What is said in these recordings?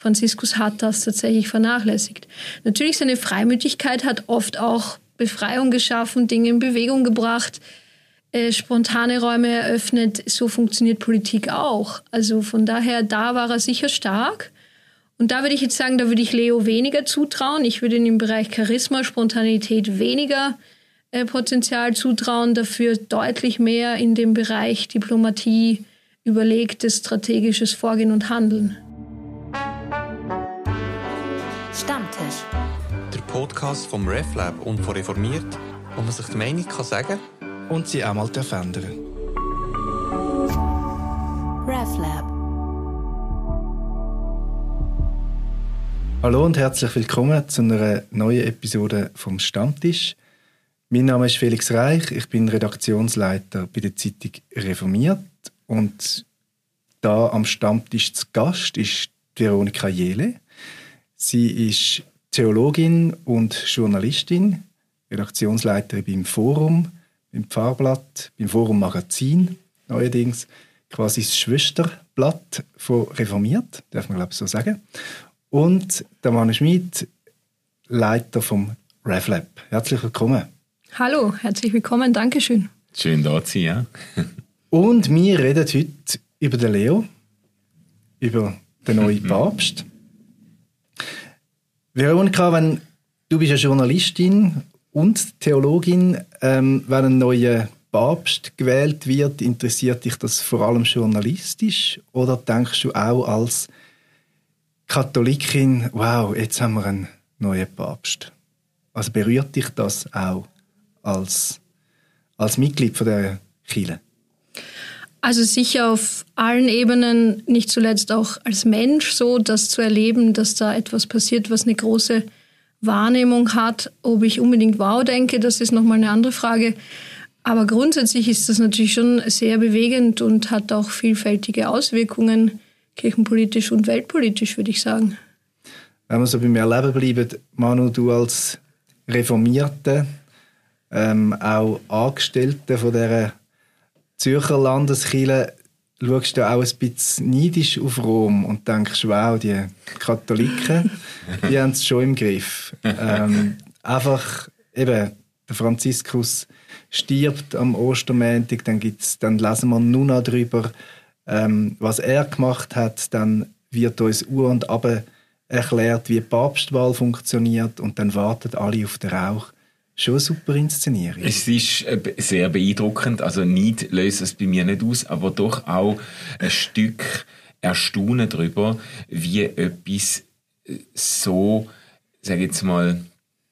Franziskus hat das tatsächlich vernachlässigt. Natürlich, seine Freimütigkeit hat oft auch Befreiung geschaffen, Dinge in Bewegung gebracht, spontane Räume eröffnet. So funktioniert Politik auch. Also von daher, da war er sicher stark. Und da würde ich jetzt sagen, da würde ich Leo weniger zutrauen. Ich würde ihm im Bereich Charisma, Spontanität weniger Potenzial zutrauen. Dafür deutlich mehr in dem Bereich Diplomatie, überlegtes, strategisches Vorgehen und Handeln. Stammtisch. Der Podcast vom RefLab und von Reformiert, wo man sich die Meinung kann sagen und sie auch mal ändern. RefLab. Hallo und herzlich willkommen zu einer neuen Episode vom Stammtisch. Mein Name ist Felix Reich, ich bin Redaktionsleiter bei der Zeitung Reformiert und da am Stammtisch zu Gast ist Veronika Jele. Sie ist Theologin und Journalistin, Redaktionsleiterin beim Forum, beim Pfarrblatt, beim Forum Magazin, neuerdings quasi das Schwesterblatt von Reformiert, darf man glaube ich so sagen. Und der Manu Schmid, Leiter vom RefLab. Herzlich willkommen. Hallo, herzlich willkommen, Dankeschön. Schön da zu sein, ja. Und wir reden heute über den Leo, über den neuen Papst. Veronika, du bist ja Journalistin und Theologin. Wenn ein neuer Papst gewählt wird, interessiert dich das vor allem journalistisch? Oder denkst du auch als Katholikin, wow, jetzt haben wir einen neuen Papst? Also berührt dich das auch als Mitglied von der Kirche? Also sicher auf allen Ebenen, nicht zuletzt auch als Mensch so, das zu erleben, dass da etwas passiert, was eine große Wahrnehmung hat. Ob ich unbedingt wow denke, das ist nochmal eine andere Frage. Aber grundsätzlich ist das natürlich schon sehr bewegend und hat auch vielfältige Auswirkungen, kirchenpolitisch und weltpolitisch, würde ich sagen. Wenn wir so beim Erleben bleiben, Manu, du als Reformierte, auch Angestellte von dieser Zürcher Landeskirche, schaust du auch ein bisschen neidisch auf Rom und denkst, wow, die Katholiken, die haben es schon im Griff. Einfach eben, der Franziskus stirbt am Ostermontag, dann lesen wir nur noch darüber, was er gemacht hat, dann wird uns Uhr und Abend erklärt, wie die Papstwahl funktioniert und dann warten alle auf den Rauch. Schon eine super Inszenierung. Es ist sehr beeindruckend, also Neid löst es bei mir nicht aus, aber doch auch ein Stück Erstaunen darüber, wie etwas so, sage ich jetzt mal,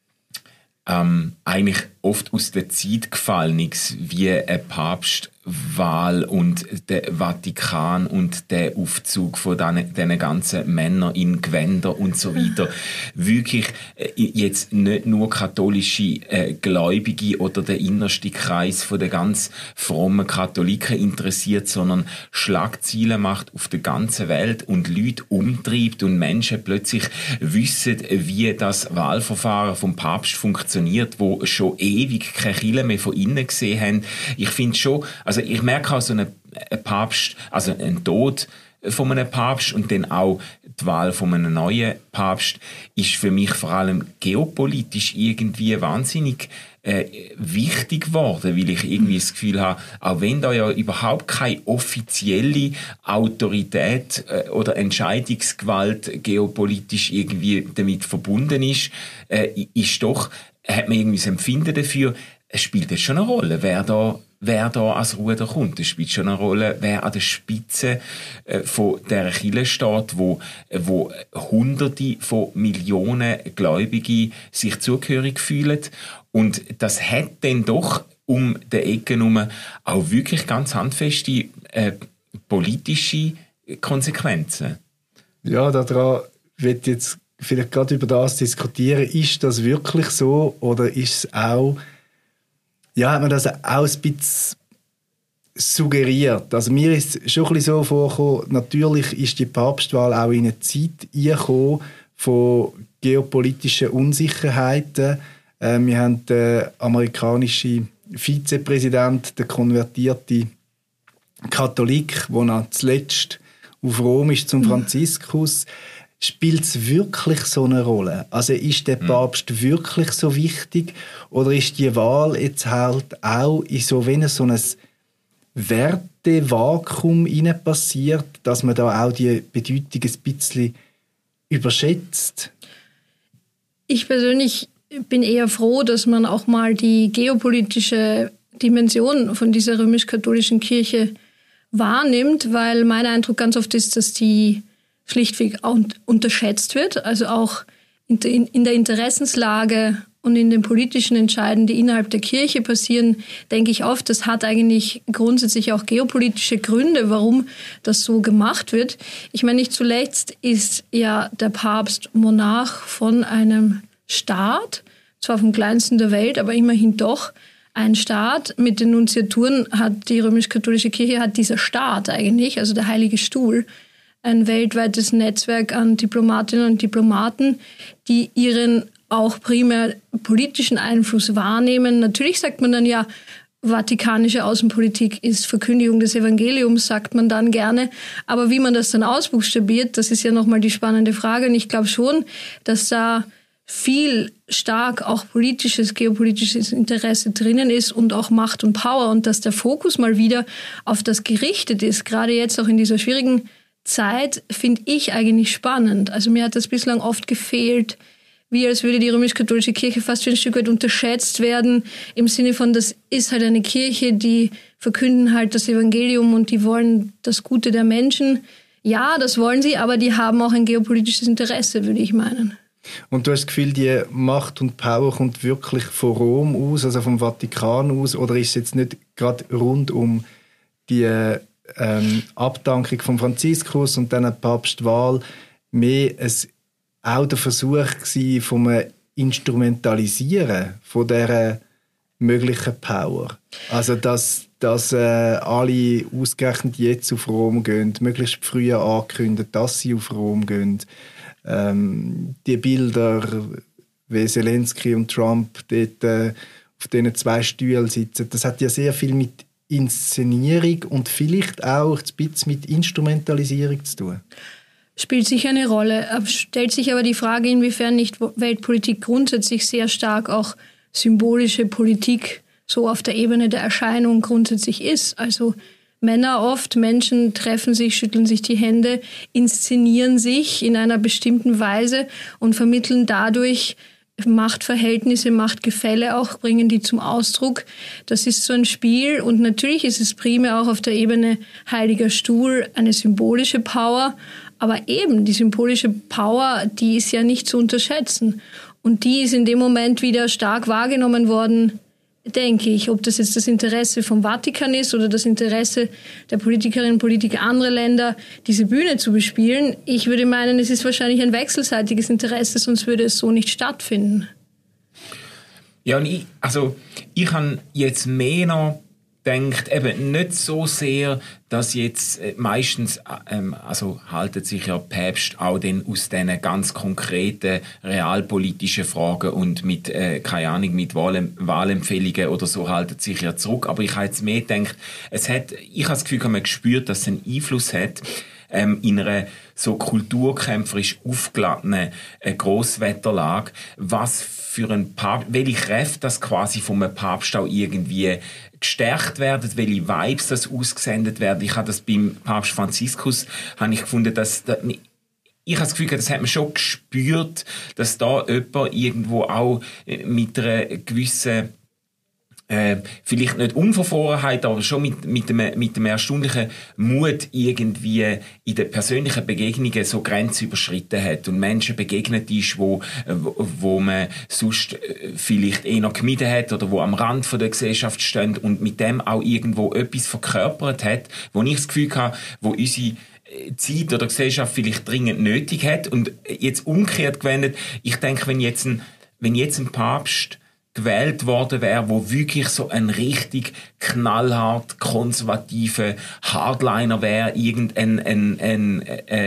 eigentlich oft aus der Zeit gefallen ist, wie eine Papstwahl und der Vatikan und der Aufzug von diesen ganzen Männern in Gewänder und so weiter. Wirklich jetzt nicht nur katholische Gläubige oder der innerste Kreis von der ganz frommen Katholiken interessiert, sondern Schlagzeilen macht auf der ganzen Welt und Leute umtreibt und Menschen plötzlich wissen, wie das Wahlverfahren vom Papst funktioniert, wo schon ewig keine Kirche mehr von innen gesehen haben. Ich finde schon, also ich merke auch so einen Papst, also einen Tod von einem Papst und dann auch die Wahl von einem neuen Papst ist für mich vor allem geopolitisch irgendwie wahnsinnig wichtig geworden, weil ich irgendwie das Gefühl habe, auch wenn da ja überhaupt keine offizielle Autorität oder Entscheidungsgewalt geopolitisch irgendwie damit verbunden ist, hat man irgendwie das Empfinden dafür, es spielt jetzt schon eine Rolle, wer da ans Ruder kommt. Es spielt schon eine Rolle, wer an der Spitze von dieser Kirche steht, wo Hunderte von Millionen Gläubige sich zugehörig fühlen. Und das hat dann doch um die Ecke herum auch wirklich ganz handfeste politische Konsequenzen. Ja, daran wird jetzt vielleicht gerade über das diskutieren. Ist das wirklich so oder ist es auch, ja, hat man das auch ein bisschen suggeriert? Also mir ist es schon ein bisschen so vorgekommen, natürlich ist die Papstwahl auch in eine Zeit eingekommen von geopolitischen Unsicherheiten. Wir haben den amerikanischen Vizepräsident, der konvertierte Katholik, der zuletzt auf Rom ist zum Franziskus. spielt es wirklich so eine Rolle? Also ist der Papst wirklich so wichtig oder ist die Wahl jetzt halt auch in so ein Wertevakuum hinein passiert, dass man da auch die Bedeutung ein bisschen überschätzt? Ich persönlich bin eher froh, dass man auch mal die geopolitische Dimension von dieser römisch-katholischen Kirche wahrnimmt, weil mein Eindruck ganz oft ist, dass die schlichtweg unterschätzt wird, also auch in der Interessenslage und in den politischen Entscheiden, die innerhalb der Kirche passieren, denke ich oft, das hat eigentlich grundsätzlich auch geopolitische Gründe, warum das so gemacht wird. Ich meine, nicht zuletzt ist ja der Papst Monarch von einem Staat, zwar vom kleinsten der Welt, aber immerhin doch ein Staat. Mit den Nunziaturen hat die römisch-katholische Kirche, hat dieser Staat eigentlich, also der Heilige Stuhl, ein weltweites Netzwerk an Diplomatinnen und Diplomaten, die ihren auch primär politischen Einfluss wahrnehmen. Natürlich sagt man dann ja, vatikanische Außenpolitik ist Verkündigung des Evangeliums, sagt man dann gerne. Aber wie man das dann ausbuchstabiert, das ist ja nochmal die spannende Frage. Und ich glaube schon, dass da viel stark auch geopolitisches Interesse drinnen ist und auch Macht und Power und dass der Fokus mal wieder auf das gerichtet ist. Gerade jetzt auch in dieser schwierigen Zeit finde ich eigentlich spannend. Also mir hat das bislang oft gefehlt, wie als würde die römisch-katholische Kirche fast wie ein Stück weit unterschätzt werden, im Sinne von, das ist halt eine Kirche, die verkünden halt das Evangelium und die wollen das Gute der Menschen. Ja, das wollen sie, aber die haben auch ein geopolitisches Interesse, würde ich meinen. Und du hast das Gefühl, die Macht und Power kommt wirklich von Rom aus, also vom Vatikan aus, oder ist es jetzt nicht gerade rund um die Abdankung von Franziskus und dann die Papstwahl mehr auch der Versuch gewesen, vom Instrumentalisieren von dieser möglichen Power? Also, dass alle ausgerechnet jetzt auf Rom gehen, möglichst früh ankündigen, dass sie auf Rom gehen. Die Bilder, wie Zelensky und Trump dort auf diesen 2 Stühlen sitzen, das hat ja sehr viel mit Inszenierung und vielleicht auch ein bisschen mit Instrumentalisierung zu tun. Spielt sicher eine Rolle. Stellt sich aber die Frage, inwiefern nicht Weltpolitik grundsätzlich sehr stark auch symbolische Politik so auf der Ebene der Erscheinung grundsätzlich ist. Also Menschen treffen sich, schütteln sich die Hände, inszenieren sich in einer bestimmten Weise und vermitteln dadurch Machtverhältnisse, Machtgefälle auch, bringen die zum Ausdruck. Das ist so ein Spiel und natürlich ist es primär auch auf der Ebene Heiliger Stuhl eine symbolische Power, aber eben die symbolische Power, die ist ja nicht zu unterschätzen und die ist in dem Moment wieder stark wahrgenommen worden, denke ich, ob das jetzt das Interesse vom Vatikan ist oder das Interesse der Politikerinnen und Politiker anderer Länder, diese Bühne zu bespielen. Ich würde meinen, es ist wahrscheinlich ein wechselseitiges Interesse, sonst würde es so nicht stattfinden. Ja, und ich habe jetzt mehr noch gedacht, eben nicht so sehr, dass jetzt meistens, halten sich ja Päpste auch dann aus diesen ganz konkreten realpolitischen Fragen und mit, mit Wahlempfehlungen oder so halten sich ja zurück. Aber ich habe jetzt mehr gedacht, ich habe das Gefühl, man gespürt, dass es einen Einfluss hat, in einer so kulturkämpferisch aufgeladenen Grosswetterlage, was für ein Papst, welche Kräfte das quasi vom Papst auch irgendwie gestärkt werden, welche Vibes das ausgesendet werden. Ich habe das beim Papst Franziskus, habe ich gefunden, ich habe das Gefühl, das hat man schon gespürt, dass da jemand irgendwo auch mit einer gewissen vielleicht nicht Unverfrorenheit, aber schon mit dem erstaunlichen Mut irgendwie in den persönlichen Begegnungen so Grenzen überschritten hat und Menschen begegnet ist, wo man sonst vielleicht noch gemieden hat oder wo am Rand von der Gesellschaft stehen und mit dem auch irgendwo etwas verkörpert hat, wo ich das Gefühl habe, wo unsere Zeit oder Gesellschaft vielleicht dringend nötig hat. Und jetzt umgekehrt gewendet, ich denke, wenn jetzt ein Papst gewählt worden wäre, wo wirklich so ein richtig knallhart konservativer Hardliner wäre, ein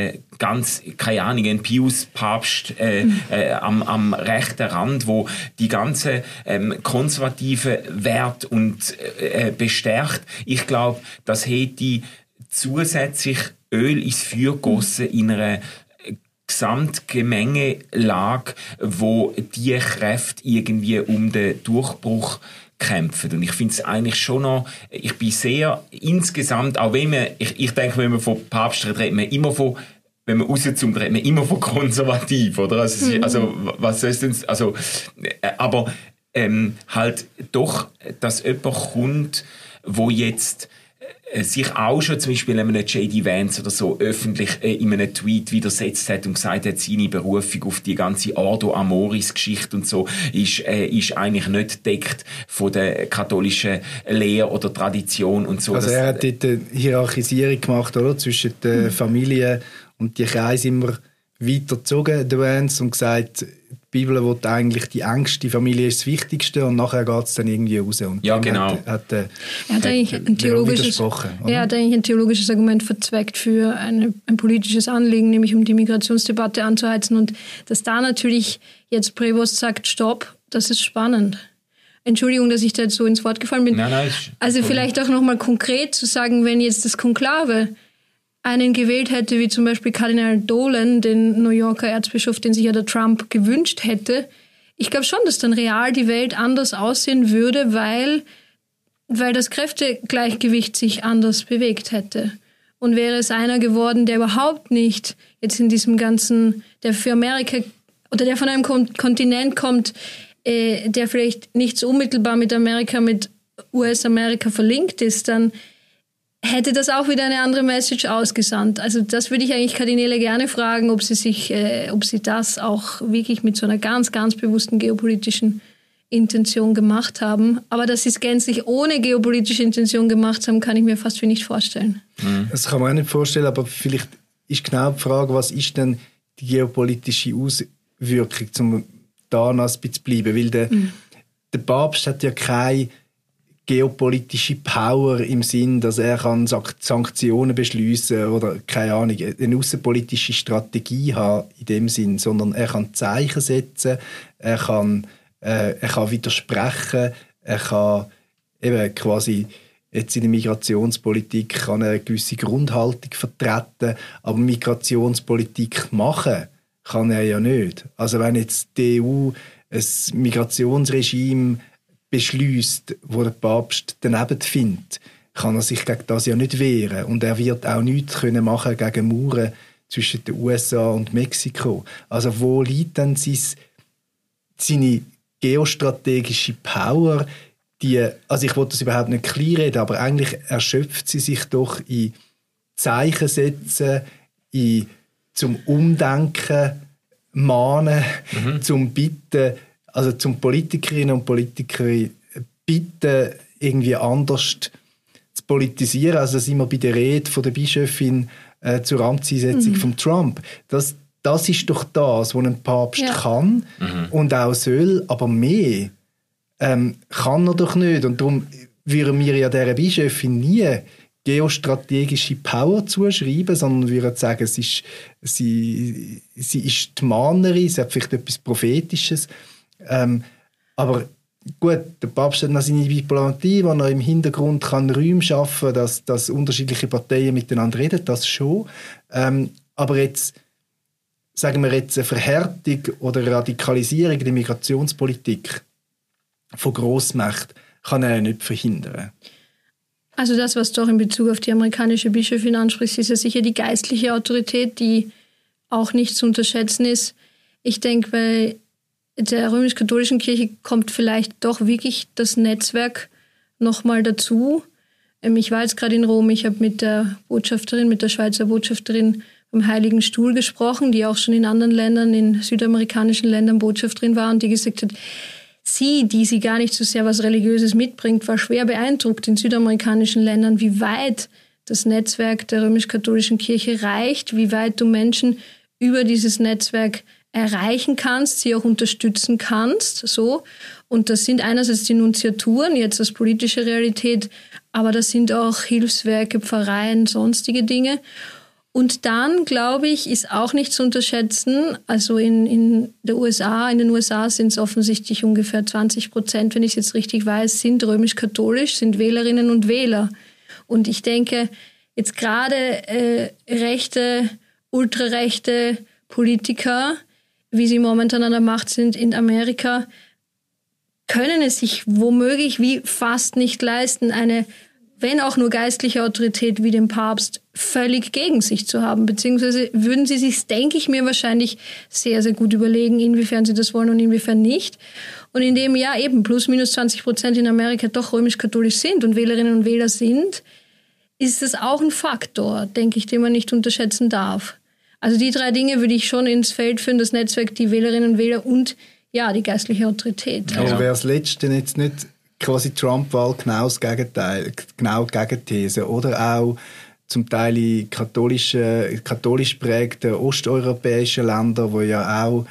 Pius-Papst am rechten Rand, wo die ganze konservative Wert und bestärkt. Ich glaube, das hätte zusätzlich Öl ins Feuer gegossen in einer Gesamtgemengelage, wo die Kräfte irgendwie um den Durchbruch kämpfen. Und ich finde es eigentlich schon noch, ich bin sehr insgesamt, auch wenn ich denke, wenn man von Papst redet man immer von, wenn man rauszoomt, redet man immer von konservativ, oder? Also was soll es denn, also, aber halt doch, dass jemand kommt, wo jetzt sich auch schon zum Beispiel einem J.D. Vance oder so öffentlich in einem Tweet widersetzt hat und gesagt hat, seine Berufung auf die ganze Ordo Amoris-Geschichte und so ist eigentlich nicht deckt von der katholischen Lehre oder Tradition und so. Also er hat dort eine Hierarchisierung gemacht, oder? Zwischen der Familie und die Kreise immer weiter gezogen, der Vance, und gesagt, die Bibel will eigentlich, die engste Familie ist das Wichtigste, und nachher geht es dann irgendwie raus. Und ja, genau. Er hat eigentlich ein theologisches Argument verzweckt für ein politisches Anliegen, nämlich um die Migrationsdebatte anzuheizen. Und dass da natürlich jetzt Prevost sagt, stopp, das ist spannend. Entschuldigung, dass ich da jetzt so ins Wort gefallen bin. Nein, also vielleicht auch nochmal konkret zu sagen, wenn jetzt das Konklave einen gewählt hätte, wie zum Beispiel Kardinal Dolan, den New Yorker Erzbischof, den sich ja der Trump gewünscht hätte. Ich glaube schon, dass dann real die Welt anders aussehen würde, weil das Kräftegleichgewicht sich anders bewegt hätte. Und wäre es einer geworden, der überhaupt nicht jetzt in diesem ganzen, der für Amerika oder der von einem Kontinent kommt, der vielleicht nicht so unmittelbar mit Amerika, mit US-Amerika verlinkt ist, dann hätte das auch wieder eine andere Message ausgesandt. Also das würde ich eigentlich Kardinäle gerne fragen, ob sie das auch wirklich mit so einer ganz, ganz bewussten geopolitischen Intention gemacht haben. Aber dass sie es gänzlich ohne geopolitische Intention gemacht haben, kann ich mir fast nicht vorstellen. Das kann man auch nicht vorstellen, aber vielleicht ist genau die Frage, was ist denn die geopolitische Auswirkung, um da noch ein bisschen zu bleiben? Weil der Papst hat ja keine geopolitische Power im Sinn, dass er kann Sanktionen beschließen oder keine Ahnung, eine außenpolitische Strategie haben in dem Sinn, sondern er kann Zeichen setzen, er kann widersprechen, er kann eben quasi jetzt in der Migrationspolitik kann er eine gewisse Grundhaltung vertreten, aber Migrationspolitik machen kann er ja nicht. Also wenn jetzt die EU ein Migrationsregime beschließt, wo der Papst daneben findet, kann er sich gegen das ja nicht wehren. Und er wird auch nichts machen gegen Mauern zwischen den USA und Mexiko. Also wo liegt denn seine geostrategische Power? Also ich will das überhaupt nicht kleinreden, aber eigentlich erschöpft sie sich doch in Zeichen setzen, zum Umdenken mahnen, zum Bitten, also zum Politikerinnen und Politiker bitten, irgendwie anders zu politisieren. Also sind wir bei der Rede von der Bischöfin zur Amtseinsetzung von Trump. Das ist doch das, was ein Papst kann und auch soll, aber mehr kann er doch nicht. Und darum würden wir ja dieser Bischöfin nie geostrategische Power zuschreiben, sondern würden sagen, sie ist die Mahnerin, sie hat vielleicht etwas Prophetisches. Aber gut, der Papst hat noch seine Diplomatie, wo er im Hintergrund kann Räume schaffen kann, dass unterschiedliche Parteien miteinander reden, das schon. Aber jetzt, sagen wir jetzt, eine Verhärtung oder Radikalisierung der Migrationspolitik von Grossmächten kann er nicht verhindern. Also das, was du auch in Bezug auf die amerikanische Bischöfin ansprichst, ist ja sicher die geistliche Autorität, die auch nicht zu unterschätzen ist. Ich denke, bei der römisch-katholischen Kirche kommt vielleicht doch wirklich das Netzwerk nochmal dazu. Ich war jetzt gerade in Rom, ich habe mit der Schweizer Botschafterin vom Heiligen Stuhl gesprochen, die auch schon in anderen Ländern, in südamerikanischen Ländern Botschafterin war und die gesagt hat, die gar nicht so sehr was Religiöses mitbringt, war schwer beeindruckt in südamerikanischen Ländern, wie weit das Netzwerk der römisch-katholischen Kirche reicht, wie weit du Menschen über dieses Netzwerk erreichen kannst, sie auch unterstützen kannst, so. Und das sind einerseits die Nunziaturen, jetzt als politische Realität, aber das sind auch Hilfswerke, Pfarreien, sonstige Dinge. Und dann, glaube ich, ist auch nicht zu unterschätzen, also in den USA sind es offensichtlich ungefähr 20%, wenn ich es jetzt richtig weiß, sind römisch-katholisch, sind Wählerinnen und Wähler. Und ich denke, jetzt gerade rechte, ultrarechte Politiker, wie sie momentan an der Macht sind in Amerika, können es sich womöglich wie fast nicht leisten, eine, wenn auch nur geistliche Autorität wie den Papst völlig gegen sich zu haben. Beziehungsweise würden sie sich, denke ich mir, wahrscheinlich sehr, sehr gut überlegen, inwiefern sie das wollen und inwiefern nicht. Und indem ja eben plus minus 20% in Amerika doch römisch-katholisch sind und Wählerinnen und Wähler sind, ist das auch ein Faktor, denke ich, den man nicht unterschätzen darf. Also die 3 Dinge würde ich schon ins Feld führen, das Netzwerk, die Wählerinnen und Wähler und ja, die geistliche Autorität. Aber wäre das Letzte jetzt nicht quasi Trump-Wahl genau das Gegenteil, genau die Gegenthese, oder auch zum Teil in katholisch prägten osteuropäischen Ländern, wo ja auch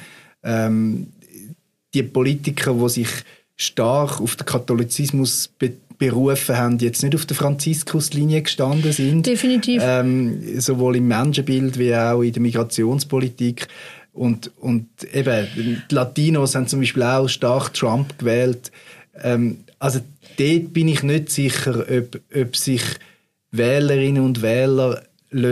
die Politiker, die sich stark auf den Katholizismus berufen haben, jetzt nicht auf der Franziskuslinie gestanden sind. Definitiv. Sowohl im Menschenbild wie auch in der Migrationspolitik. Und eben, die Latinos haben zum Beispiel auch stark Trump gewählt. Also dort bin ich nicht sicher, ob sich Wählerinnen und Wähler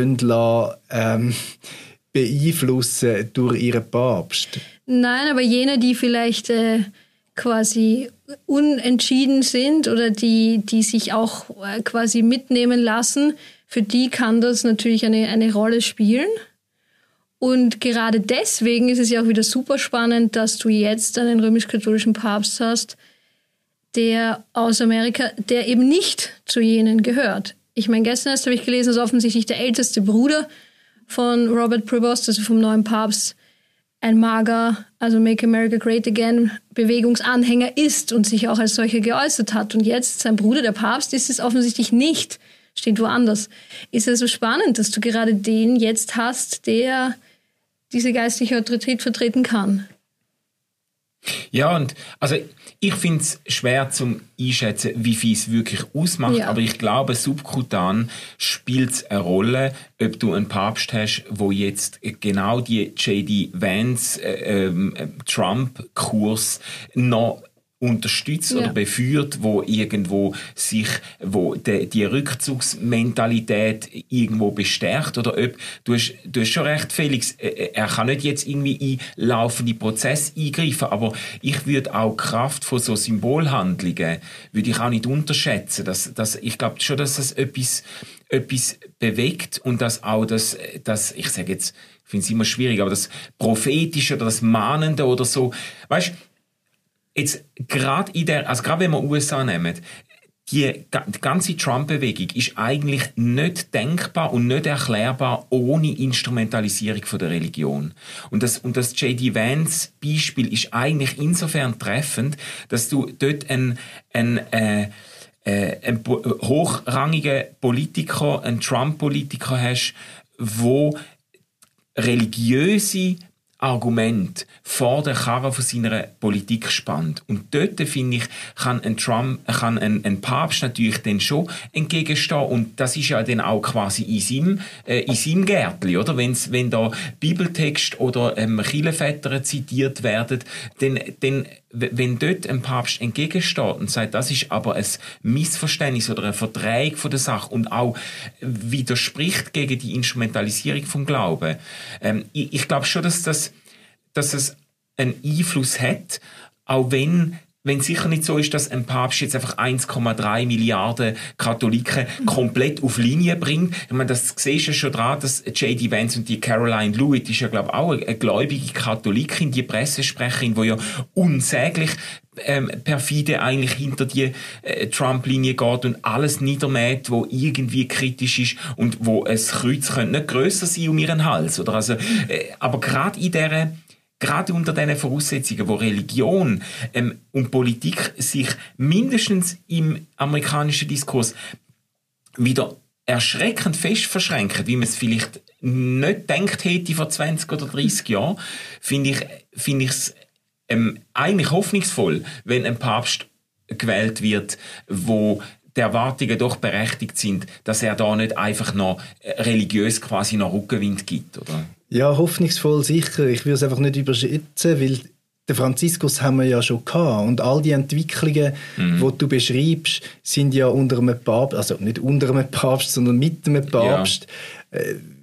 beeinflussen durch ihren Papst. Nein, aber jene, die vielleicht quasi unentschieden sind oder die sich auch quasi mitnehmen lassen, für die kann das natürlich eine Rolle spielen. Und gerade deswegen ist es ja auch wieder super spannend, dass du jetzt einen römisch-katholischen Papst hast, der aus Amerika, der eben nicht zu jenen gehört. Ich meine, gestern erst habe ich gelesen, dass offensichtlich der älteste Bruder von Robert Prevost, also vom neuen Papst, ein MAGA, also Make America Great Again, Bewegungsanhänger ist und sich auch als solcher geäußert hat. Und jetzt, sein Bruder, der Papst, ist es offensichtlich nicht, steht woanders. Ist es so spannend, dass du gerade den jetzt hast, der diese geistliche Autorität vertreten kann? Ja, und also ich finde es schwer zum einschätzen, wie viel es wirklich ausmacht, ja. Aber ich glaube, subkutan spielt es eine Rolle, ob du einen Papst hast, wo jetzt genau die J.D. Vance Trump-Kurs noch unterstützt oder beführt, wo irgendwo wo die Rückzugsmentalität irgendwo bestärkt, oder ob du hast schon recht, Felix, er kann nicht jetzt irgendwie in laufende Prozesse eingreifen, aber ich würde auch die Kraft von so Symbolhandlungen würde ich auch nicht unterschätzen, ich glaube schon, dass das etwas bewegt und dass auch das ich sage jetzt, ich finde es immer schwierig, aber das Prophetische oder das Mahnende oder so, weißt, jetzt gerade wenn wir USA nehmen, die ganze Trump-Bewegung ist eigentlich nicht denkbar und nicht erklärbar ohne Instrumentalisierung von der Religion. Und das J.D. Vance-Beispiel ist eigentlich insofern treffend, dass du dort einen hochrangigen Politiker, einen Trump-Politiker hast, wo religiöse Argument vor der Karre von seiner Politik spannt. Und dort, finde ich, kann ein Papst natürlich dann schon entgegenstehen. Und das ist ja dann auch quasi in seinem Gärtli, oder? Wenn da Bibeltext oder Kirchenväter zitiert werden, dann wenn dort ein Papst entgegensteht und sagt, das ist aber ein Missverständnis oder eine Verdrehung von der Sache und auch widerspricht gegen die Instrumentalisierung vom Glauben. Ich glaube schon, dass es einen Einfluss hat, auch wenn sicher nicht so ist, dass ein Papst jetzt einfach 1,3 Milliarden Katholiken komplett auf Linie bringt. Ich meine, das siehst du schon daran, dass J.D. Vance und die Caroline Lewitt ist ja, glaube ich, auch eine gläubige Katholikin, die Pressesprecherin, die ja unsäglich perfide eigentlich hinter die Trump-Linie geht und alles niedermäht, wo irgendwie kritisch ist und wo ein Kreuz könnte nicht grösser sein um ihren Hals. Oder also, aber gerade unter diesen Voraussetzungen, wo Religion und Politik sich mindestens im amerikanischen Diskurs wieder erschreckend fest verschränken, wie man es vielleicht nicht gedacht hätte vor 20 oder 30 Jahren, finde ich es eigentlich hoffnungsvoll, wenn ein Papst gewählt wird, wo die Erwartungen doch berechtigt sind, dass er da nicht einfach noch religiös quasi noch Rückenwind gibt, oder? Ja, hoffnungsvoll sicher. Ich will es einfach nicht überschätzen, weil den Franziskus haben wir ja schon gehabt. Und all die Entwicklungen, die du beschreibst, sind ja unter einem Papst, also nicht unter einem Papst, sondern mit einem Papst. Ja.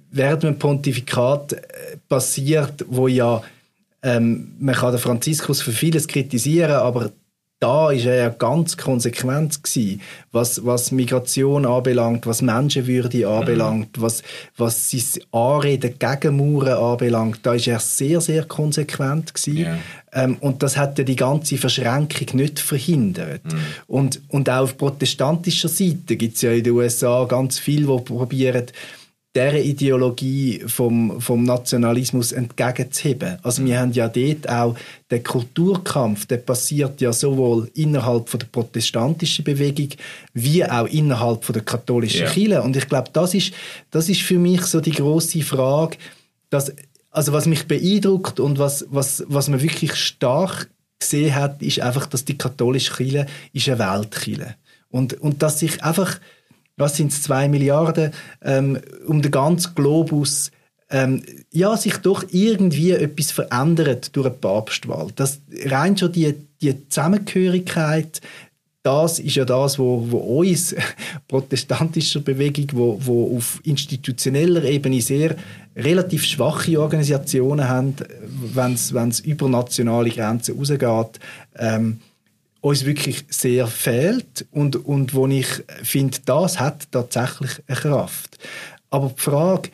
während dem Pontifikat passiert, wo ja man kann den Franziskus für vieles kritisieren, aber da ist er ja ganz konsequent gewesen, was Migration anbelangt, was Menschenwürde anbelangt, was sein Anreden gegen Mauern anbelangt. Da ist er sehr, sehr konsequent gewesen. Yeah. Und das hat ja die ganze Verschränkung nicht verhindert. Und auch auf protestantischer Seite gibt es ja in den USA ganz viele, die probieren, dieser Ideologie vom Nationalismus entgegenzuheben. Also wir haben ja dort auch den Kulturkampf, der passiert ja sowohl innerhalb von der protestantischen Bewegung wie auch innerhalb von der katholischen Kirche. Und ich glaube, das ist für mich so die grosse Frage, also was mich beeindruckt und was man wirklich stark gesehen hat, ist einfach, dass die katholische Kirche ist eine Weltkirche. Und dass sich einfach, was sind es, 2 Milliarden, um den ganzen Globus, sich doch irgendwie etwas verändert durch eine Papstwahl. Das, rein schon die Zusammengehörigkeit, das ist ja das, wo uns, protestantischer Bewegung, wo auf institutioneller Ebene sehr relativ schwache Organisationen haben, wenn es über nationale Grenzen rausgeht, uns wirklich sehr fehlt und wo ich finde, das hat tatsächlich eine Kraft. Aber die Frage,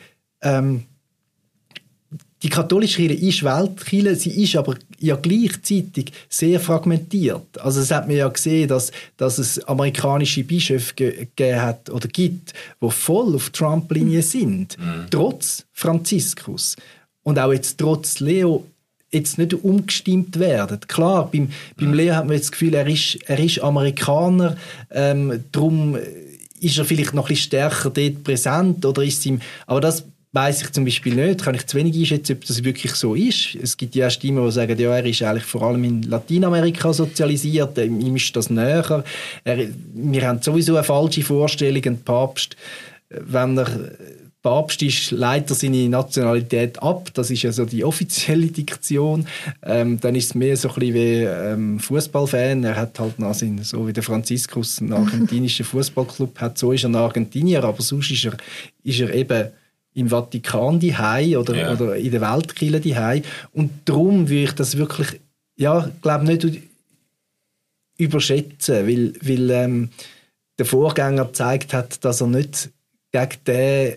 die katholische Kirche ist Weltkirche, sie ist aber ja gleichzeitig sehr fragmentiert. Also es hat man ja gesehen, dass es amerikanische Bischöfe gegeben hat oder gibt, die voll auf Trump-Linie sind, trotz Franziskus. Und auch jetzt trotz Leo jetzt nicht umgestimmt werden. Klar, beim Leo hat man jetzt das Gefühl, er ist Amerikaner, darum ist er vielleicht noch ein bisschen stärker dort präsent, oder ist ihm, aber das weiss ich zum Beispiel nicht, kann ich zu wenig einschätzen, ob das wirklich so ist. Es gibt ja Stimmen, die sagen, ja, er ist eigentlich vor allem in Lateinamerika sozialisiert, ihm ist das näher. Wir haben sowieso eine falsche Vorstellung, ein Papst, wenn er Papst ist, leitet er seine Nationalität ab. Das ist ja so die offizielle Diktion. Dann ist es mehr so ein bisschen wie Fußballfan. Er hat halt noch so wie der Franziskus einen argentinischen Fußballclub hat. So ist er ein Argentinier, aber sonst ist er eben im Vatikan daheim oder in der Weltkirche daheim. Und darum würde ich das wirklich, glaube nicht überschätzen, weil der Vorgänger gezeigt hat, dass er nicht gegen den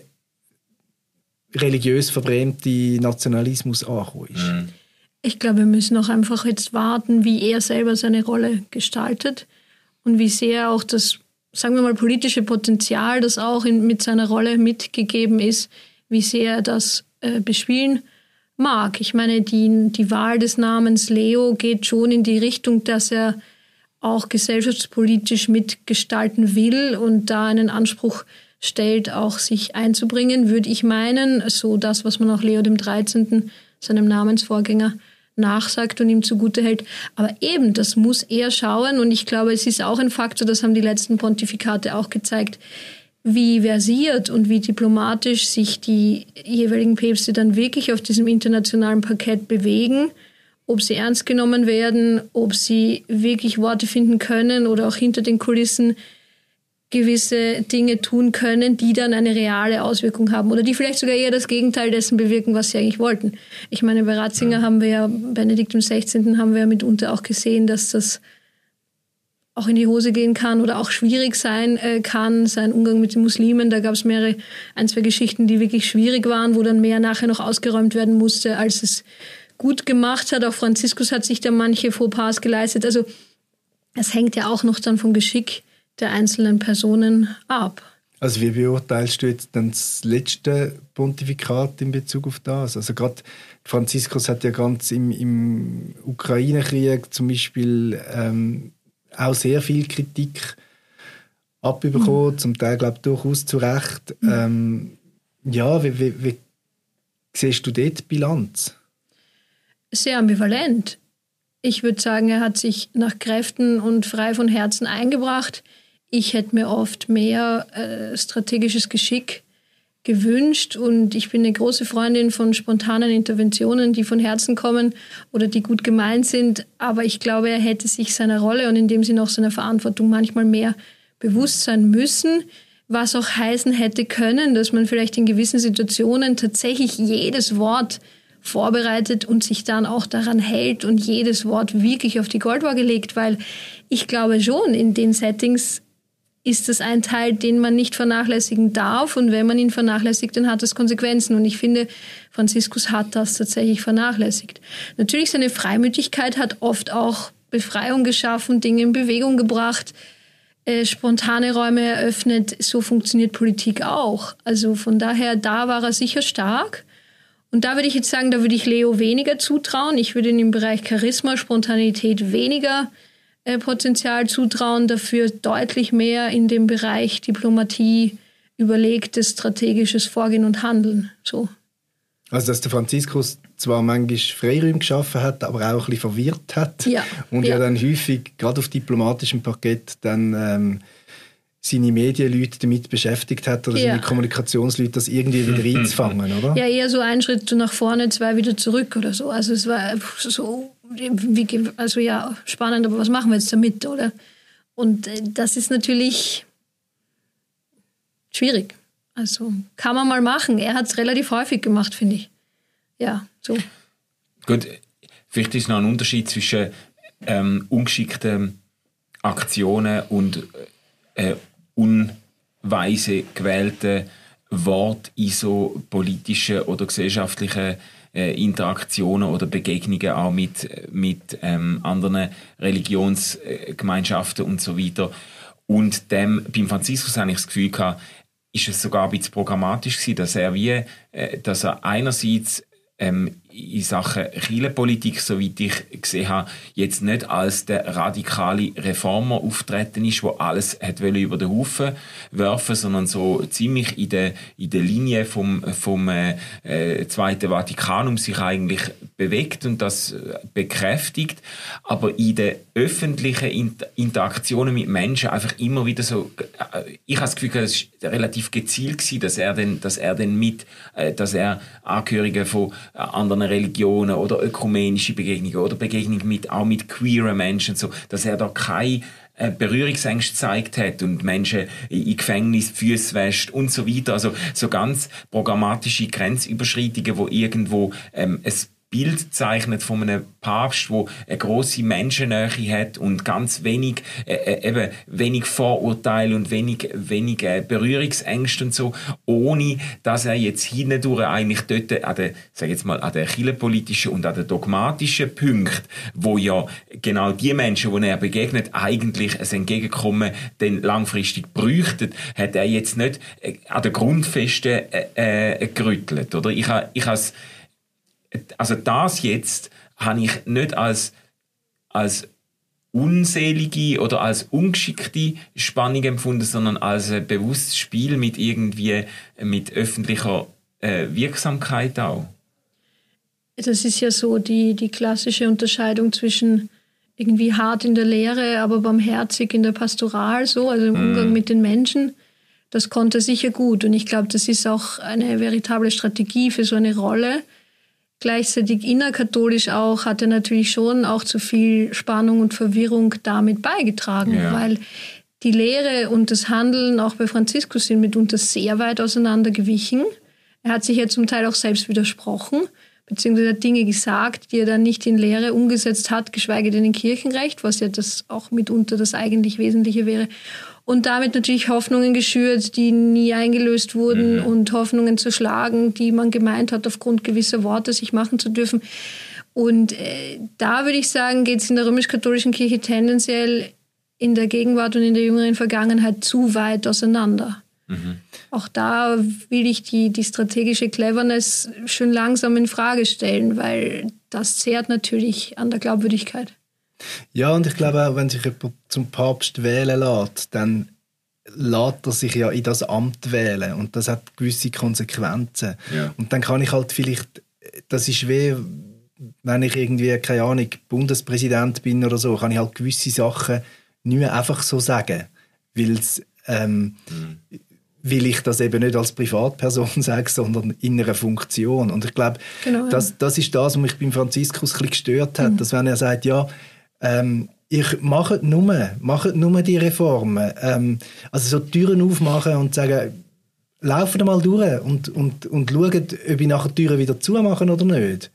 religiös verbrämten Nationalismus angekommen ist. Ich glaube, wir müssen auch einfach jetzt warten, wie er selber seine Rolle gestaltet und wie sehr auch das, sagen wir mal, politische Potenzial, das auch mit seiner Rolle mitgegeben ist, wie sehr er das bespielen mag. Ich meine, die Wahl des Namens Leo geht schon in die Richtung, dass er auch gesellschaftspolitisch mitgestalten will und da einen Anspruch stellt, auch sich einzubringen, würde ich meinen. So das, was man auch Leo dem 13., seinem Namensvorgänger, nachsagt und ihm zugute hält. Aber eben, das muss er schauen. Und ich glaube, es ist auch ein Faktor, das haben die letzten Pontifikate auch gezeigt, wie versiert und wie diplomatisch sich die jeweiligen Päpste dann wirklich auf diesem internationalen Parkett bewegen, ob sie ernst genommen werden, ob sie wirklich Worte finden können oder auch hinter den Kulissen gewisse Dinge tun können, die dann eine reale Auswirkung haben oder die vielleicht sogar eher das Gegenteil dessen bewirken, was sie eigentlich wollten. Ich meine, bei Ratzinger haben wir ja, Benedikt XVI. Haben wir ja mitunter auch gesehen, dass das auch in die Hose gehen kann oder auch schwierig sein kann, sein Umgang mit den Muslimen. Da gab es ein, zwei Geschichten, die wirklich schwierig waren, wo dann mehr nachher noch ausgeräumt werden musste, als es gut gemacht hat. Auch Franziskus hat sich da manche Fauxpas geleistet. Also es hängt ja auch noch dann vom Geschick der einzelnen Personen ab. Also wie beurteilst du jetzt dann das letzte Pontifikat in Bezug auf das? Also gerade Franziskus hat ja ganz im Ukraine-Krieg zum Beispiel auch sehr viel Kritik abbekommen, zum Teil, glaube ich, durchaus zu Recht. Wie siehst du dort die Bilanz? Sehr ambivalent. Ich würde sagen, er hat sich nach Kräften und frei von Herzen eingebracht. Ich hätte mir oft mehr strategisches Geschick gewünscht und ich bin eine große Freundin von spontanen Interventionen, die von Herzen kommen oder die gut gemeint sind. Aber ich glaube, er hätte sich seiner Rolle und in dem Sinne auch seiner Verantwortung manchmal mehr bewusst sein müssen. was auch heißen hätte können, dass man vielleicht in gewissen Situationen tatsächlich jedes Wort vorbereitet und sich dann auch daran hält und jedes Wort wirklich auf die Goldwaage legt, weil ich glaube schon, in den Settings ist das ein Teil, den man nicht vernachlässigen darf, und wenn man ihn vernachlässigt, dann hat das Konsequenzen, und ich finde, Franziskus hat das tatsächlich vernachlässigt. Natürlich, seine Freimütigkeit hat oft auch Befreiung geschaffen, Dinge in Bewegung gebracht, spontane Räume eröffnet. So funktioniert Politik auch. Also von daher, da war er sicher stark. Und da würde ich jetzt sagen, da würde ich Leo weniger zutrauen. Ich würde ihm im Bereich Charisma, Spontanität weniger Potenzial zutrauen, dafür deutlich mehr in dem Bereich Diplomatie, überlegtes, strategisches Vorgehen und Handeln. So. Also, dass der Franziskus zwar manchmal Freiräume geschaffen hat, aber auch ein bisschen verwirrt hat. Ja. Und ja dann häufig, gerade auf diplomatischem Parkett, dann seine Medienleute damit beschäftigt hat oder seine Kommunikationsleute, das irgendwie wieder einzufangen, oder? Ja, eher so ein Schritt nach vorne, zwei wieder zurück oder so. Also es war so, also ja, spannend, aber was machen wir jetzt damit, oder? Und das ist natürlich schwierig. Also kann man mal machen. Er hat es relativ häufig gemacht, finde ich. Ja, so. Gut, vielleicht ist noch ein Unterschied zwischen ungeschickten Aktionen und unweise gewählte Worte in so politischen oder gesellschaftlichen Interaktionen oder Begegnungen auch mit anderen Religionsgemeinschaften und so weiter. Und beim Franziskus habe ich das Gefühl gehabt, ist es sogar ein bisschen programmatisch gewesen, dass er einerseits in Sachen Kirchenpolitik, soweit ich gesehen habe, jetzt nicht als der radikale Reformer auftreten ist, der alles hat über den Haufen werfen, sondern so ziemlich in der Linie vom Zweiten Vatikanum sich eigentlich bewegt und das bekräftigt, aber in den öffentlichen Interaktionen mit Menschen einfach immer wieder so, ich habe das Gefühl, es war relativ gezielt gewesen, dass er Angehörige von anderen Religionen oder ökumenische Begegnungen oder Begegnungen auch mit queeren Menschen, so, dass er da keine Berührungsängste gezeigt hat und Menschen in Gefängnis die Füße wäscht und so weiter. Also so ganz programmatische Grenzüberschreitungen, wo irgendwo ein Bild zeichnet von einem Papst, der eine grosse Menschennähe hat und ganz wenig Vorurteile und wenig Berührungsängste und so, ohne dass er jetzt hindurch eigentlich dort an der kirchenpolitischen und an den dogmatischen Punkten, wo ja genau die Menschen, denen er begegnet, eigentlich ein Entgegenkommen dann langfristig bräuchten, hat er jetzt nicht an den Grundfesten gerüttelt, oder? Also das jetzt habe ich nicht als unselige oder als ungeschickte Spannung empfunden, sondern als ein bewusstes Spiel mit öffentlicher Wirksamkeit auch. Das ist ja so die klassische Unterscheidung zwischen irgendwie hart in der Lehre, aber barmherzig in der Pastoral, so, also im Umgang mit den Menschen. Das konnte er sicher gut, und ich glaube, das ist auch eine veritable Strategie für so eine Rolle. Gleichzeitig innerkatholisch auch hat er natürlich schon auch zu viel Spannung und Verwirrung damit beigetragen, weil die Lehre und das Handeln auch bei Franziskus sind mitunter sehr weit auseinandergewichen. Er hat sich ja zum Teil auch selbst widersprochen, beziehungsweise hat Dinge gesagt, die er dann nicht in Lehre umgesetzt hat, geschweige denn in Kirchenrecht, was ja das auch mitunter das eigentlich Wesentliche wäre. Und damit natürlich Hoffnungen geschürt, die nie eingelöst wurden, und Hoffnungen zerschlagen, die man gemeint hat, aufgrund gewisser Worte sich machen zu dürfen. Und da würde ich sagen, geht es in der römisch-katholischen Kirche tendenziell in der Gegenwart und in der jüngeren Vergangenheit zu weit auseinander. Auch da will ich die strategische Cleverness schön langsam in Frage stellen, weil das zehrt natürlich an der Glaubwürdigkeit. Ja, und ich glaube auch, wenn sich jemand zum Papst wählen lässt, dann lässt er sich ja in das Amt wählen, und das hat gewisse Konsequenzen. Ja. Und dann kann ich halt vielleicht, das ist wie, wenn ich irgendwie, keine Ahnung, Bundespräsident bin oder so, kann ich halt gewisse Sachen nicht mehr einfach so sagen, weil ich das eben nicht als Privatperson sage, sondern in einer Funktion. Und ich glaube, das ist das, was mich beim Franziskus ein bisschen gestört hat, dass wenn er sagt, ja, macht nur die Reformen. Also so Türen aufmachen und sagen, laufen mal durch und schauen, ob ich nachher die Türen wieder zumachen oder nicht.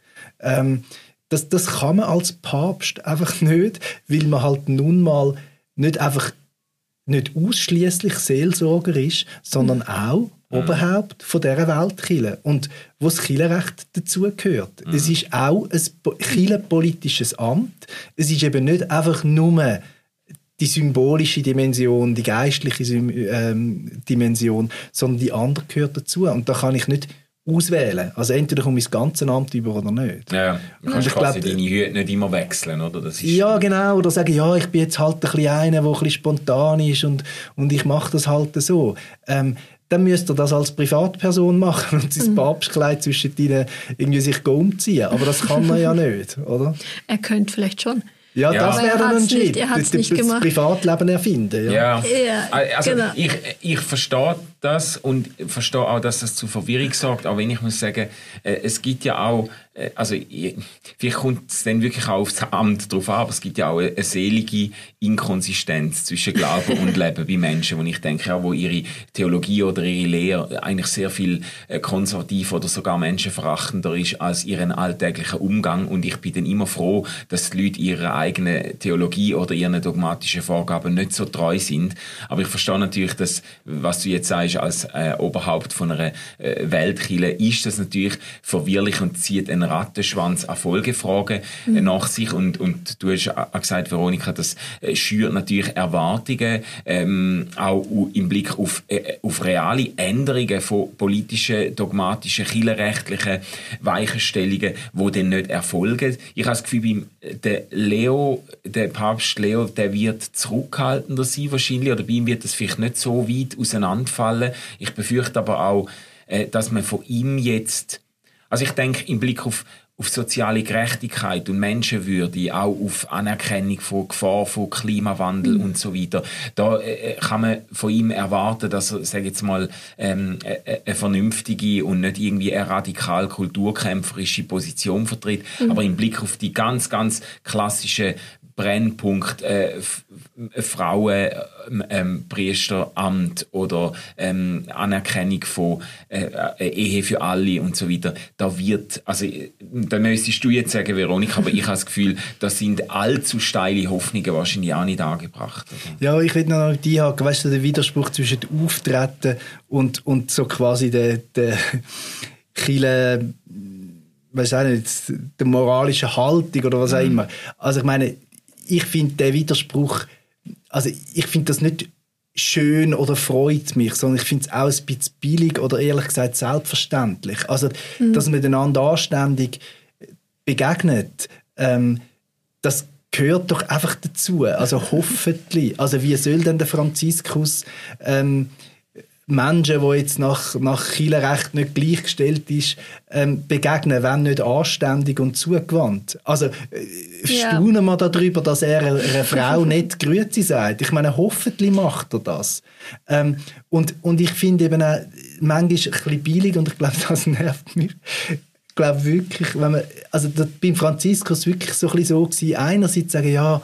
Das kann man als Papst einfach nicht, weil man halt nun mal nicht ausschließlich Seelsorger ist, sondern auch Oberhaupt von dieser Weltkirche. Und wo das Kirchenrecht dazugehört. Es ist auch ein kirchenpolitisches Amt. Es ist eben nicht einfach nur die symbolische Dimension, die geistliche Dimension, sondern die andere gehört dazu. Und da kann ich nicht auswählen. Also entweder komme ich das ganze Amt über oder nicht. Ja, du kannst quasi deine Hüte nicht immer wechseln, oder? Das ist ja, genau. Oder sagen, ja, ich bin jetzt halt ein bisschen einer, der ein bisschen spontan ist und ich mache das halt so. Dann müsste er das als Privatperson machen und sein Papstkleid zwischen ihnen irgendwie sich umziehen. Aber das kann er ja nicht, oder? Er könnte vielleicht schon. Ja, das wäre dann ein Schritt. Er hat es nicht gemacht. Das Privatleben erfinden. Ja. Also genau. ich verstehe das und verstehe auch, dass das zu Verwirrung sorgt. Aber wenn ich muss sagen, es gibt ja auch, vielleicht kommt es dann wirklich auch aufs Amt drauf an, aber es gibt ja auch eine selige Inkonsistenz zwischen Glauben und Leben bei Menschen, wo ich denke, ja, wo ihre Theologie oder ihre Lehre eigentlich sehr viel konservativ oder sogar menschenverachtender ist als ihren alltäglichen Umgang. Und ich bin dann immer froh, dass die Leute ihrer eigenen Theologie oder ihren dogmatischen Vorgaben nicht so treu sind. Aber ich verstehe natürlich, dass, was du jetzt sagst, als Oberhaupt von einer Weltkirche, ist das natürlich verwirrlich und zieht einen Rattenschwanz an Folgefragen nach sich. Und du hast auch gesagt, Veronika, das schürt natürlich Erwartungen, auch im Blick auf reale Änderungen von politischen, dogmatischen, kirchenrechtlichen Weichenstellungen, die dann nicht erfolgen. Ich habe das Gefühl, der Papst Leo, der wird zurückhaltender sein wahrscheinlich, oder bei ihm wird das vielleicht nicht so weit auseinanderfallen. Ich befürchte aber auch, dass man von ihm jetzt, also ich denke im Blick auf soziale Gerechtigkeit und Menschenwürde, auch auf Anerkennung von Gefahr von Klimawandel und so weiter. Da kann man von ihm erwarten, dass er, sage jetzt mal, eine vernünftige und nicht irgendwie eine radikal kulturkämpferische Position vertritt. Aber im Blick auf die ganz, ganz klassischen Brennpunkt Frauen, Priesteramt oder Anerkennung von Ehe für alle und so weiter. Da wird, also da müsstest du jetzt sagen, Veronika, aber ich habe das Gefühl, das sind allzu steile Hoffnungen wahrscheinlich auch nicht angebracht. Oder? Ja, ich will noch die einhaken, weißt du, der Widerspruch zwischen dem Auftreten und so quasi der Kirche, weiß auch nicht, der moralischen Haltung oder was auch immer. Also ich meine, ich finde den Widerspruch, also ich finde das nicht schön oder freut mich, sondern ich finde es auch ein bisschen billig oder ehrlich gesagt selbstverständlich. Also, dass man einander anständig begegnet, das gehört doch einfach dazu. Also hoffentlich. Also wie soll denn der Franziskus Menschen, die jetzt nach Kirchenrecht nicht gleichgestellt ist, begegnen, wenn nicht anständig und zugewandt. Also staunen wir darüber, dass er einer Frau nicht Grüezi sagt. Ich meine, hoffentlich macht er das. Und ich finde eben auch manchmal ein bisschen billig, und ich glaube, das nervt mich. Ich glaube wirklich, wenn man, also beim Franziskus wirklich so ein bisschen so gewesen, einerseits sagen, ja,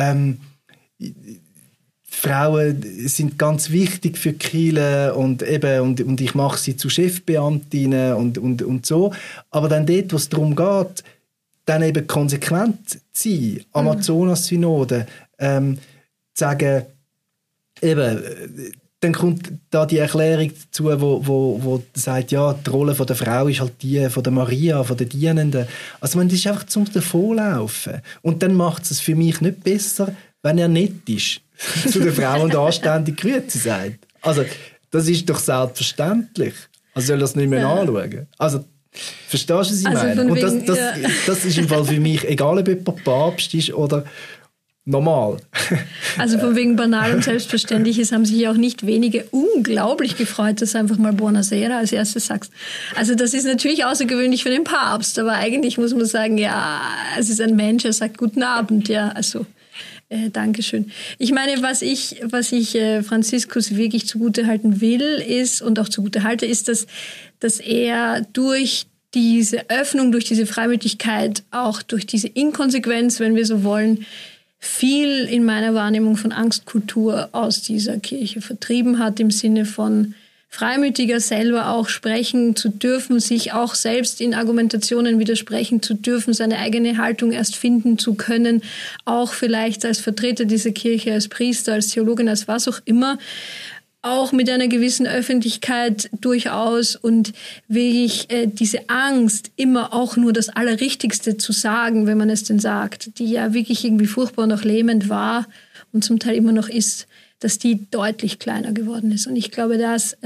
Frauen sind ganz wichtig für die Kirche und ich mache sie zu Chefbeamtinnen und so. Aber dann dort, wo es darum geht, dann eben konsequent zu sein, Amazonas-Synode, sagen, eben, dann kommt da die Erklärung dazu, wo sagt, ja, die Rolle von der Frau ist halt die von der Maria, von der Dienenden. Also man ist einfach zum Davonlaufen. Und dann macht es für mich nicht besser, wenn er nett ist zu der Frau und anständig Grüezi sagt. Also, das ist doch selbstverständlich. Also soll er das nicht mehr anschauen? Also, verstehst du, was ich meine? Und das ist im Fall für mich, egal ob jemand Papst ist oder normal. Also von wegen banal und Selbstverständliches haben sich auch nicht wenige unglaublich gefreut, dass du einfach mal Buonasera als erstes sagst. Also das ist natürlich außergewöhnlich für den Papst, aber eigentlich muss man sagen, ja, es ist ein Mensch, er sagt Guten Abend, ja, also Dankeschön. Ich meine, was ich Franziskus wirklich zugutehalten will, ist und auch zugutehalte, ist, dass er durch diese Öffnung, durch diese Freimütigkeit, auch durch diese Inkonsequenz, wenn wir so wollen, viel in meiner Wahrnehmung von Angstkultur aus dieser Kirche vertrieben hat, im Sinne von freimütiger selber auch sprechen zu dürfen, sich auch selbst in Argumentationen widersprechen zu dürfen, seine eigene Haltung erst finden zu können, auch vielleicht als Vertreter dieser Kirche, als Priester, als Theologin, als was auch immer, auch mit einer gewissen Öffentlichkeit durchaus und wirklich diese Angst, immer auch nur das Allerrichtigste zu sagen, wenn man es denn sagt, die ja wirklich irgendwie furchtbar und auch lähmend war und zum Teil immer noch ist, dass die deutlich kleiner geworden ist. Und ich glaube, das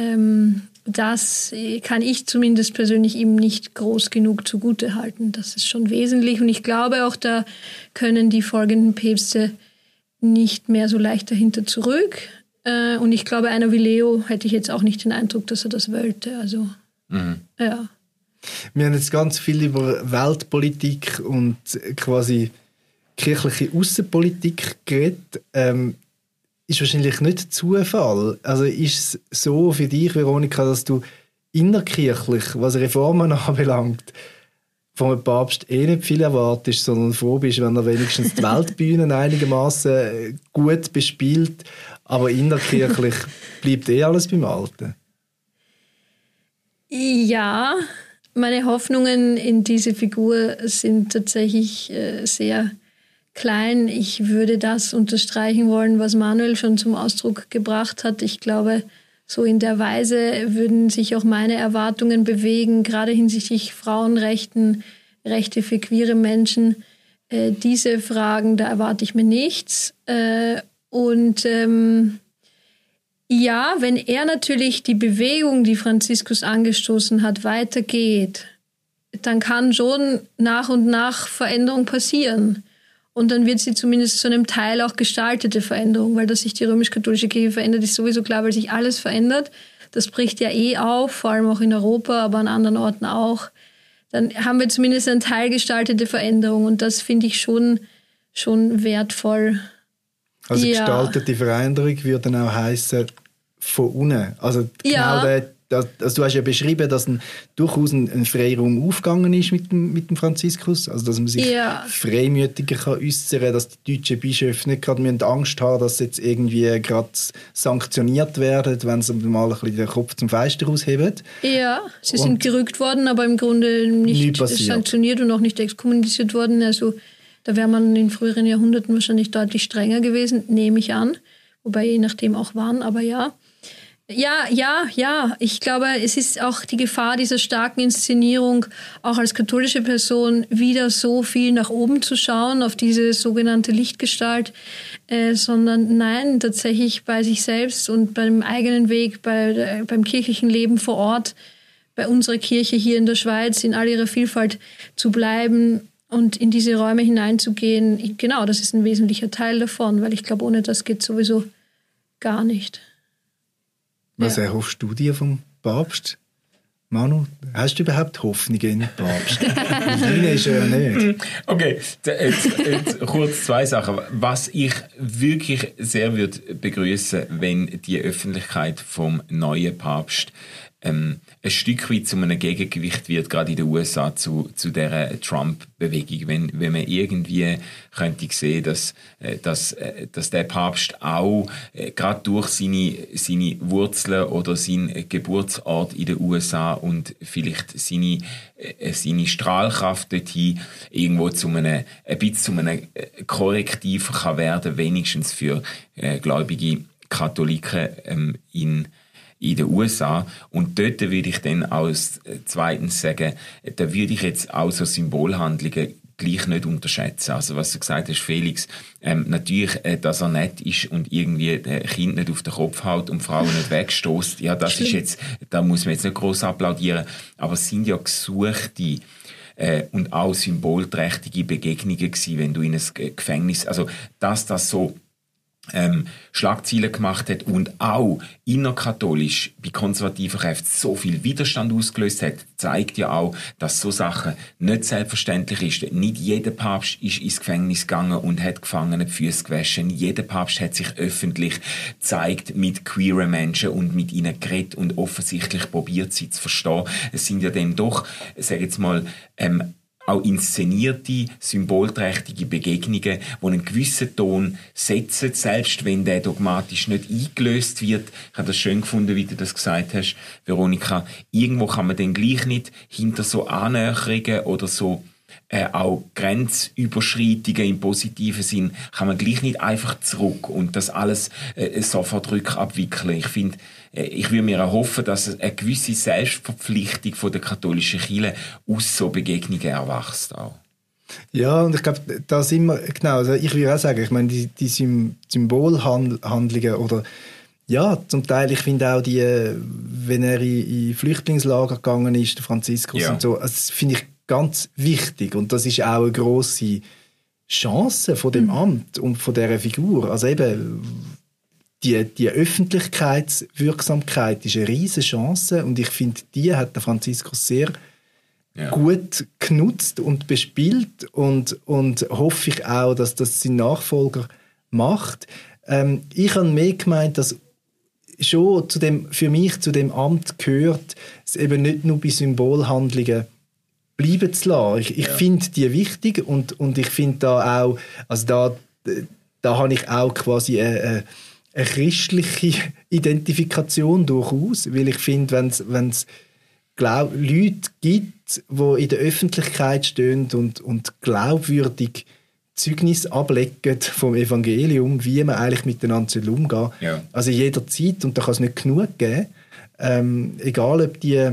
kann ich zumindest persönlich ihm nicht groß genug zugute halten. Das ist schon wesentlich. Und ich glaube auch, da können die folgenden Päpste nicht mehr so leicht dahinter zurück. Und ich glaube, einer wie Leo hätte ich jetzt auch nicht den Eindruck, dass er das wollte. Also, ja. Wir haben jetzt ganz viel über Weltpolitik und quasi kirchliche Aussenpolitik geredet. Ist wahrscheinlich nicht Zufall. Also ist es so für dich, Veronika, dass du innerkirchlich, was Reformen anbelangt, von einem Papst nicht viel erwartest, sondern froh bist, wenn er wenigstens die Weltbühnen einigermaßen gut bespielt, aber innerkirchlich bleibt alles beim Alten? Ja, meine Hoffnungen in diese Figur sind tatsächlich sehr klein. Ich würde das unterstreichen wollen, was Manuel schon zum Ausdruck gebracht hat. Ich glaube, so in der Weise würden sich auch meine Erwartungen bewegen, gerade hinsichtlich Frauenrechten, Rechte für queere Menschen. Diese Fragen, da erwarte ich mir nichts. Ja, wenn er natürlich die Bewegung, die Franziskus angestoßen hat, weitergeht, dann kann schon nach und nach Veränderung passieren. Und dann wird sie zumindest zu einem Teil auch gestaltete Veränderung, weil dass sich die römisch-katholische Kirche verändert, ist sowieso klar, weil sich alles verändert. Das bricht ja auf, vor allem auch in Europa, aber an anderen Orten auch. Dann haben wir zumindest einen Teil gestaltete Veränderung und das finde ich schon wertvoll. Also gestaltete Veränderung würde dann auch heissen, von unten. Also genau also du hast ja beschrieben, dass durchaus ein Freiraum aufgegangen ist mit dem Franziskus, also dass man sich freimütiger kann äußern kann, dass die deutschen Bischöfe nicht gerade Angst haben, dass sie jetzt irgendwie gerade sanktioniert werden, wenn sie mal ein bisschen den Kopf zum Fenster rausheben. Ja, sie sind gerügt worden, aber im Grunde nicht sanktioniert und auch nicht exkommuniziert worden. Also da wäre man in früheren Jahrhunderten wahrscheinlich deutlich strenger gewesen, nehme ich an. Wobei je nachdem auch waren, aber ja. Ja. Ich glaube, es ist auch die Gefahr dieser starken Inszenierung, auch als katholische Person wieder so viel nach oben zu schauen, auf diese sogenannte Lichtgestalt, sondern nein, tatsächlich bei sich selbst und beim eigenen Weg, beim kirchlichen Leben vor Ort, bei unserer Kirche hier in der Schweiz in all ihrer Vielfalt zu bleiben und in diese Räume hineinzugehen. Genau, das ist ein wesentlicher Teil davon, weil ich glaube, ohne das geht sowieso gar nicht. Was erhoffst du dir vom Papst? Manu, hast du überhaupt Hoffnungen in den Papst? Deine ist ja nicht. Okay, jetzt kurz zwei Sachen. Was ich wirklich sehr würde begrüßen, wenn die Öffentlichkeit vom neuen Papst ein Stück weit zu einem Gegengewicht wird, gerade in den USA, zu dieser Trump-Bewegung. Wenn man irgendwie könnte sehen, dass der Papst auch gerade durch seine Wurzeln oder seinen Geburtsort in den USA und vielleicht seine Strahlkraft dorthin irgendwo ein bisschen zu einem Korrektiv kann werden, wenigstens für gläubige Katholiken in den USA. Und dort würde ich dann als zweitens sagen, da würde ich jetzt auch so Symbolhandlungen gleich nicht unterschätzen. Also was du gesagt hast, Felix, natürlich, dass er nett ist und irgendwie das Kind nicht auf den Kopf haut und Frauen nicht wegstößt, ja, das ist jetzt, da muss man jetzt nicht gross applaudieren, aber es sind ja gesuchte und auch symbolträchtige Begegnungen gewesen, wenn du in ein Gefängnis, also dass das so Schlagzeilen gemacht hat und auch innerkatholisch bei konservativen Kräften so viel Widerstand ausgelöst hat, zeigt ja auch, dass so Sachen nicht selbstverständlich ist. Nicht jeder Papst ist ins Gefängnis gegangen und hat Gefangene die Füße gewaschen. Nicht jeder Papst hat sich öffentlich gezeigt mit queeren Menschen und mit ihnen geredet und offensichtlich probiert, sie zu verstehen. Es sind ja dann doch, sag jetzt mal, auch inszenierte, symbolträchtige Begegnungen, die einen gewissen Ton setzen, selbst wenn der dogmatisch nicht eingelöst wird. Ich habe das schön gefunden, wie du das gesagt hast, Veronika. Irgendwo kann man dann gleich nicht hinter so Annäherungen oder so auch Grenzüberschreitungen im positiven Sinn, kann man gleich nicht einfach zurück und das alles sofort rückabwickeln. Ich finde, ich würde mir erhoffen, dass eine gewisse Selbstverpflichtung von der katholischen Kirche aus so Begegnungen erwächst auch. Ja, und ich glaube, da sind wir, genau, also ich würde auch sagen, ich meine, die Symbolhandlungen oder ja, zum Teil, ich finde auch wenn er in Flüchtlingslager gegangen ist, der Franziskus und so, also das finde ich ganz wichtig und das ist auch eine grosse Chance von dem Amt und von dieser Figur. Also eben die Öffentlichkeitswirksamkeit ist eine riesige Chance und ich finde, die hat der Franziskus sehr gut genutzt und bespielt und hoffe ich auch, dass das sein Nachfolger macht. Ich habe mehr gemeint, dass schon für mich zu dem Amt gehört, es eben nicht nur bei Symbolhandlungen bleiben zu lassen. Ich finde die wichtig und ich finde da auch, also da habe ich auch quasi eine christliche Identifikation durchaus, weil ich finde, wenn es Leute gibt, die in der Öffentlichkeit stehen und glaubwürdig Zeugnis ablegen vom Evangelium, wie man eigentlich miteinander umgehen soll. Ja. Also jederzeit, und da kann es nicht genug geben, egal ob die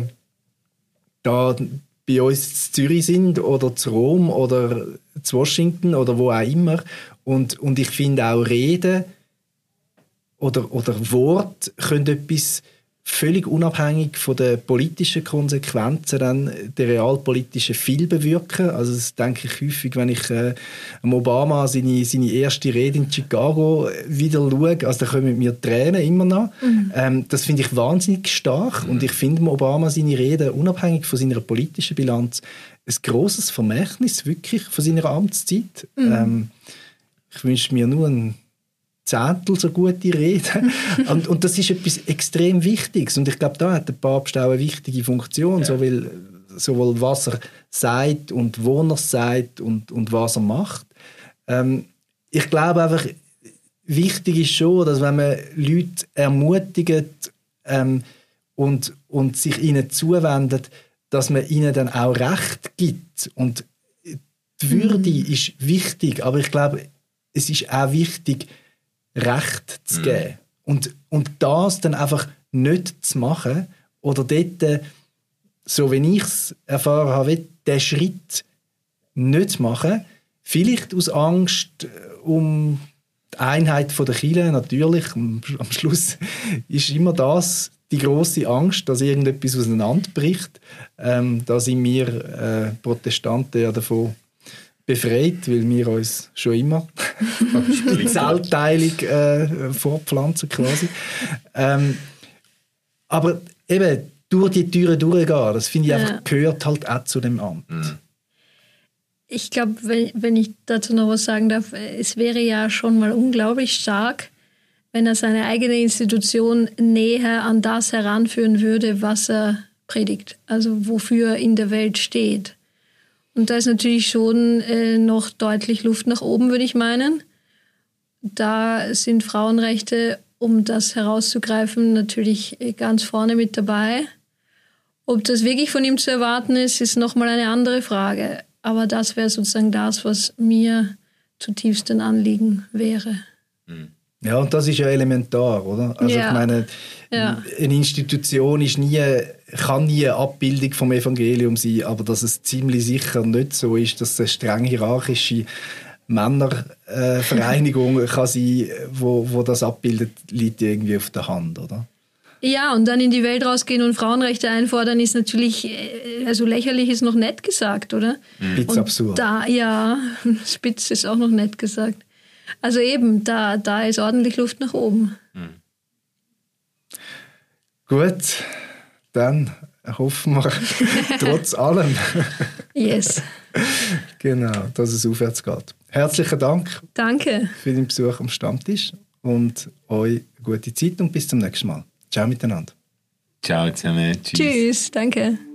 da bei uns in Zürich sind oder zu Rom oder zu Washington oder wo auch immer. Und ich finde auch Reden oder Wort können etwas völlig unabhängig von den politischen Konsequenzen dann der realpolitischen viel bewirken. Also das denke ich häufig, wenn ich Obama seine erste Rede in Chicago wieder schaue, also da kommen mir Tränen immer noch. Das finde ich wahnsinnig stark und ich finde Obama seine Rede unabhängig von seiner politischen Bilanz ein grosses Vermächtnis wirklich von seiner Amtszeit. Ich wünsche mir nur ein Zehntel so gute Reden. Und das ist etwas extrem Wichtiges. Und ich glaube, da hat der Papst auch eine wichtige Funktion, sowohl was er sagt und wo er sagt und was er macht. Ich glaube einfach, wichtig ist schon, dass wenn man Leute ermutigt und sich ihnen zuwendet, dass man ihnen dann auch Recht gibt. Und die Würde ist wichtig, aber ich glaube, es ist auch wichtig, Recht zu geben. Und das dann einfach nicht zu machen oder dort, so wie ich es erfahren habe, den Schritt nicht zu machen, vielleicht aus Angst um die Einheit der Kirche, natürlich, am Schluss ist immer das die grosse Angst, dass irgendetwas auseinanderbricht. Da sind wir Protestanten ja davon befreit, weil wir uns schon immer die Zellteilung fortpflanzen quasi. Aber eben durch die Türen durchgehen, das finde ich einfach, gehört halt auch zu dem Amt. Ich glaube, wenn ich dazu noch was sagen darf, es wäre ja schon mal unglaublich stark, wenn er seine eigene Institution näher an das heranführen würde, was er predigt, also wofür er in der Welt steht. Und da ist natürlich schon noch deutlich Luft nach oben, würde ich meinen. Da sind Frauenrechte, um das herauszugreifen, natürlich ganz vorne mit dabei. Ob das wirklich von ihm zu erwarten ist nochmal eine andere Frage. Aber das wäre sozusagen das, was mir zutiefst ein Anliegen wäre. Ja, und das ist ja elementar, oder? Also ich meine, eine Institution kann nie eine Abbildung vom Evangelium sein, aber dass es ziemlich sicher nicht so ist, dass es eine streng hierarchische Männervereinigung kann sein, wo das abbildet, liegt irgendwie auf der Hand, oder? Ja, und dann in die Welt rausgehen und Frauenrechte einfordern, ist natürlich, also lächerlich ist noch nett gesagt, oder? Spitz absurd. Spitz ist auch noch nett gesagt. Also eben, da ist ordentlich Luft nach oben. Gut, dann hoffen wir trotz allem, yes, genau, dass es aufwärts geht. Herzlichen Dank. Danke für den Besuch am Stammtisch und euch gute Zeit und bis zum nächsten Mal. Ciao miteinander. Ciao zusammen. Tschüss, danke.